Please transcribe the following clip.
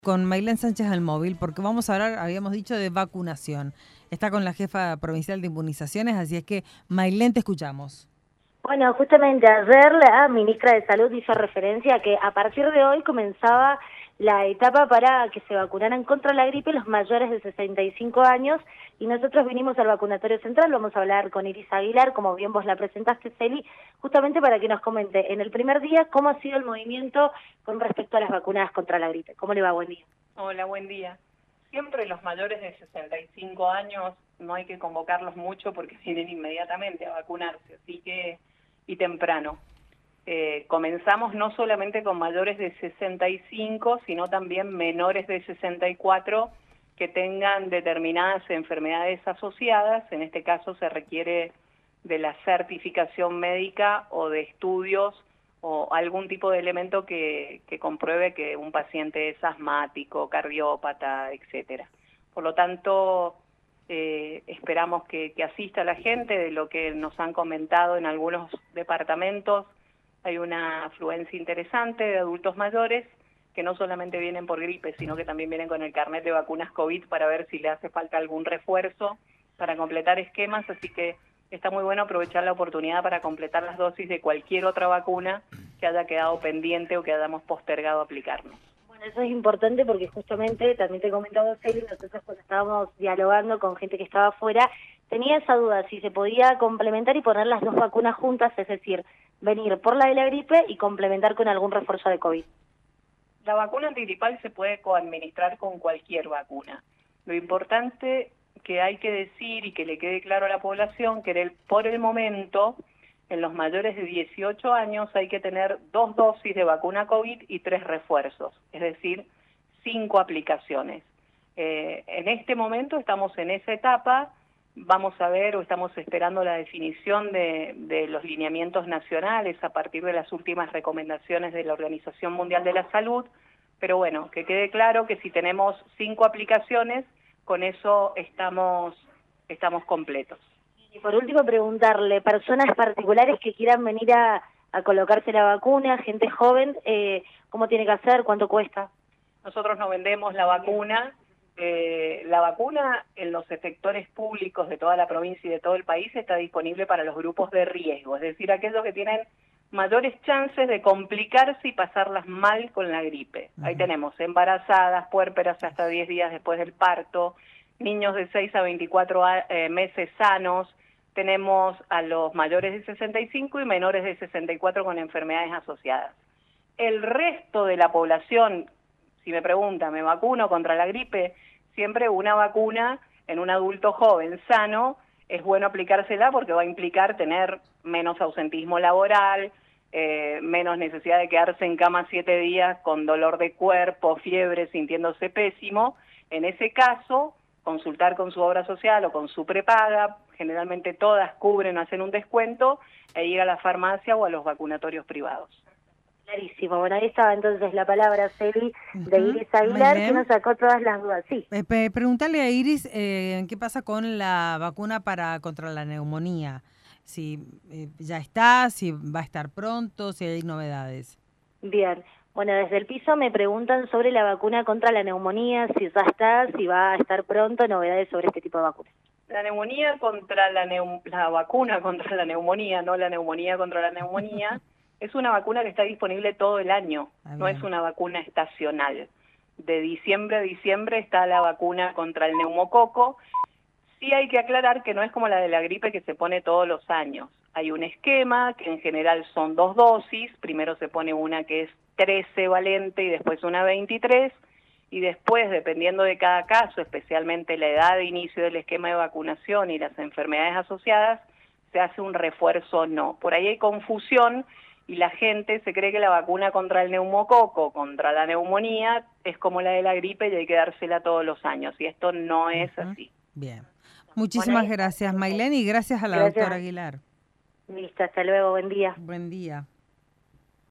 Con Maylén Sánchez al móvil, porque vamos a hablar, habíamos dicho, de vacunación. Está con la jefa provincial de inmunizaciones, así es que, Maylén, te escuchamos. Bueno, justamente ayer la ministra de Salud hizo referencia a que a partir de hoy comenzaba la etapa para que se vacunaran contra la gripe los mayores de 65 años y nosotros vinimos al vacunatorio central. Vamos a hablar con Iris Aguilar, como bien vos la presentaste, Celi, justamente para que nos comente en el primer día cómo ha sido el movimiento con respecto a las vacunas contra la gripe. ¿Cómo le va? Buen día. Hola, buen día. Siempre los mayores de 65 años no hay que convocarlos mucho porque vienen inmediatamente a vacunarse, así que y temprano. Comenzamos no solamente con mayores de 65, sino también menores de 64 que tengan determinadas enfermedades asociadas. En este caso se requiere de la certificación médica o de estudios o algún tipo de elemento que compruebe que un paciente es asmático, cardiópata, etcétera. Por lo tanto, esperamos que asista la gente. De lo que nos han comentado en algunos departamentos, hay una afluencia interesante de adultos mayores que no solamente vienen por gripe, sino que también vienen con el carnet de vacunas COVID para ver si le hace falta algún refuerzo para completar esquemas, así que está muy bueno aprovechar la oportunidad para completar las dosis de cualquier otra vacuna que haya quedado pendiente o que hayamos postergado aplicarnos. Bueno, eso es importante porque justamente, también te he comentado, Celi, nosotros cuando estábamos dialogando con gente que estaba afuera, tenía esa duda si se podía complementar y poner las dos vacunas juntas, es decir, venir por la de la gripe y complementar con algún refuerzo de COVID. La vacuna antigripal se puede coadministrar con cualquier vacuna. Lo importante que hay que decir y que le quede claro a la población que por el momento en los mayores de 18 años hay que tener 2 dosis de vacuna COVID y 3 refuerzos, es decir, 5 aplicaciones. En este momento estamos en esa etapa, vamos a ver o estamos esperando la definición de los lineamientos nacionales a partir de las últimas recomendaciones de la Organización Mundial de la Salud, pero bueno, que quede claro que si tenemos 5 aplicaciones, con eso estamos completos. Y por último, preguntarle, personas particulares que quieran venir a colocarse la vacuna, gente joven, ¿cómo tiene que hacer? ¿Cuánto cuesta? Nosotros no vendemos la vacuna. La vacuna en los efectores públicos de toda la provincia y de todo el país está disponible para los grupos de riesgo, es decir, aquellos que tienen mayores chances de complicarse y pasarlas mal con la gripe. Ahí tenemos embarazadas, puérperas hasta 10 días después del parto, niños de 6 a 24 meses sanos, tenemos a los mayores de 65 y menores de 64 con enfermedades asociadas. El resto de la población, si me preguntan, ¿me vacuno contra la gripe? Siempre una vacuna en un adulto joven sano es bueno aplicársela porque va a implicar tener menos ausentismo laboral, menos necesidad de quedarse en cama 7 días con dolor de cuerpo, fiebre, sintiéndose pésimo. En ese caso, consultar con su obra social o con su prepaga, generalmente todas cubren o hacen un descuento, e ir a la farmacia o a los vacunatorios privados. Clarísimo. Bueno, ahí estaba entonces la palabra, Celi, de Iris Aguilar, que nos sacó todas las dudas. Sí. Preguntarle a Iris qué pasa con la vacuna contra la neumonía. Si ya está, si va a estar pronto, si hay novedades. Bien. Bueno, desde el piso me preguntan sobre la vacuna contra la neumonía, si ya está, si va a estar pronto, novedades sobre este tipo de vacunas. La neumonía contra la vacuna contra la neumonía, no la neumonía contra la neumonía, es una vacuna que está disponible todo el año, no es una vacuna estacional. De diciembre a diciembre está la vacuna contra el neumococo. Sí hay que aclarar que no es como la de la gripe que se pone todos los años. Hay un esquema que en general son 2 dosis, primero se pone una que es 13 valente y después una 23, y después, dependiendo de cada caso, especialmente la edad de inicio del esquema de vacunación y las enfermedades asociadas, se hace un refuerzo o no. Por ahí hay confusión y la gente se cree que la vacuna contra el neumococo, contra la neumonía, es como la de la gripe y hay que dársela todos los años, y esto no es así. Bien. Muchísimas gracias, Maylén, y gracias a la doctora Aguilar. Listo, hasta luego, buen día. Buen día.